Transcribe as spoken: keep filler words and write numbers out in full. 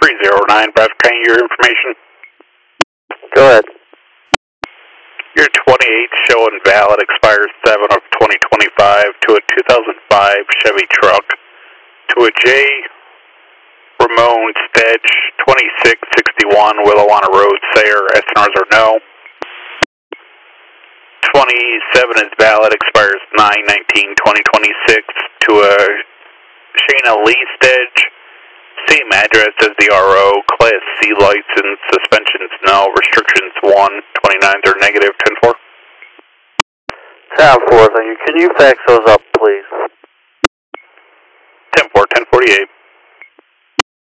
three zero nine, Brad, can your information? Go ahead. Your twenty-eight showing valid, expires seven of twenty twenty-five to a two thousand five Chevy truck to a J. Ramon Stedge, twenty-six sixty-one Willawanna Road, Sayre. S N Rs are no. twenty-seven is valid, expires nine nineteen twenty twenty-six to a Shayna Lee Stedge. Same address as the R O, Class C license, suspensions no, restrictions one, twenty-nines are negative, ten four. Sound four, thank you. Can you fax those up, please? ten four, ten forty-eight.